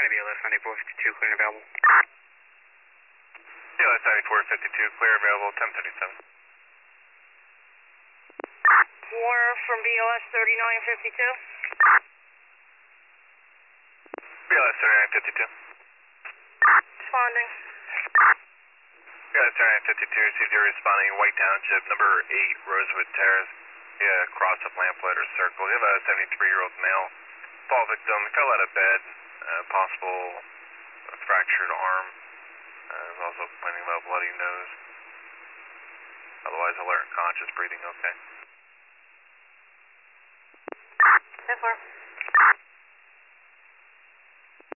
BLS 9452, clear and available. BLS 9452, clear available, 1037. War from BLS 3952. BLS 3952. Responding. BLS 3952, received your responding White Township, number 8, Rosewood Terrace. Yeah, cross of Lamplighter Circle. You have a 73-year-old male fall victim, fell out of bed, possible fractured arm. Is also complaining about bloody nose. Otherwise alert and conscious, breathing okay. So far.